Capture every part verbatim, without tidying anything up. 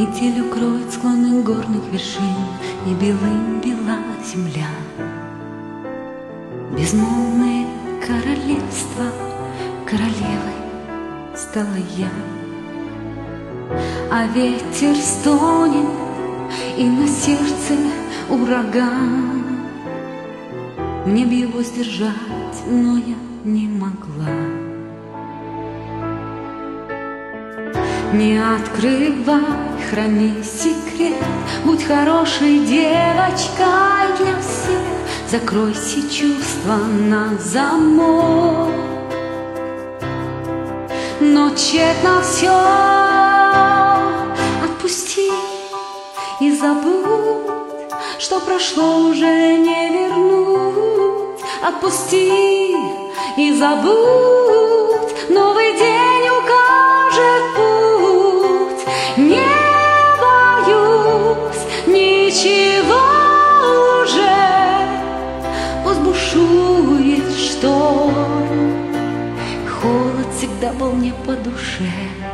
Метель укроет склоны горных вершин, и белым бела земля. Безмолвное королевство, королевой стала я. А ветер стонет, и на сердце ураган. Мне б его сдержать, но я не могла. Не открывай, храни секрет, будь хорошей девочкой для всех. Закройся чувства на замок. Но тщетно все, отпусти и забудь, что прошло, уже не вернуть. Отпусти и забудь, новый день укажет путь. Не боюсь ничего уже, пусть бушует шторм, холод всегда был мне по душе.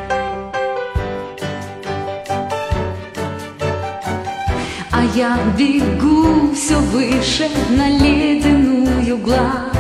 А я бегу все выше на ледяную гладь,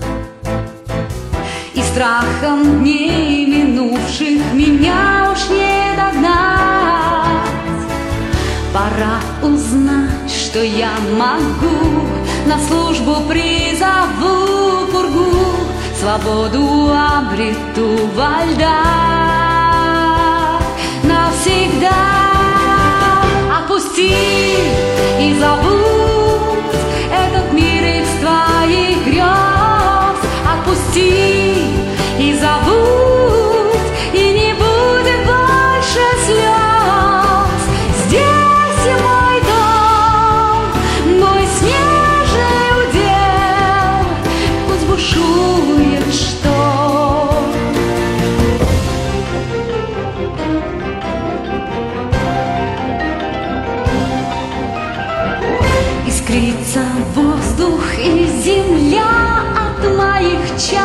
и страхом дней минувших меня уж не догнать. Пора узнать, что я могу, на службу призову пургу, свободу обрету во льдах навсегда. Отпусти и забудь этот мир из твоих грез. Отпусти и забудь, и не будет больше слез. Здесь мой дом, мой снежный удел, пусть бушует шторм. Искрится воздух и земля от моих чар.